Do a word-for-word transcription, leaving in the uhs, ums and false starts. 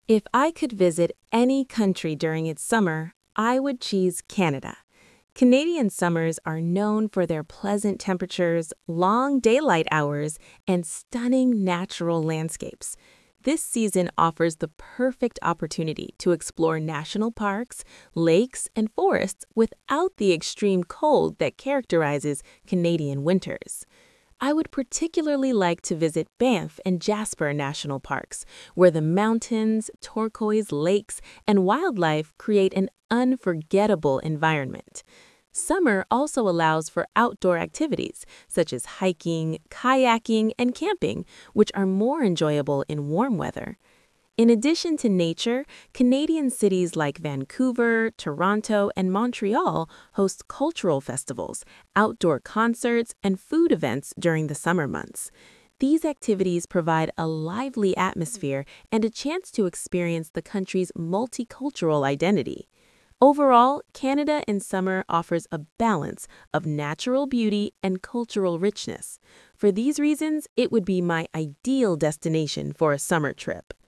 If I could visit any country during its summer, I would choose Canada. Canadian summers are known for their pleasant temperatures, long daylight hours, and stunning natural landscapes. This season offers the perfect opportunity to explore national parks, lakes, and forests without the extreme cold that characterizes Canadian winters. I would particularly like to visit Banff and Jasper National Parks, where the mountains, turquoise lakes, and wildlife create an unforgettable environment. Summer also allows for outdoor activities such as hiking, kayaking, and camping, which are more enjoyable in warm weather. In addition to nature, Canadian cities like Vancouver, Toronto, and Montreal host cultural festivals, outdoor concerts, and food events during the summer months. These activities provide a lively atmosphere and a chance to experience the country's multicultural identity. Overall, Canada in summer offers a balance of natural beauty and cultural richness. For these reasons, it would be my ideal destination for a summer trip.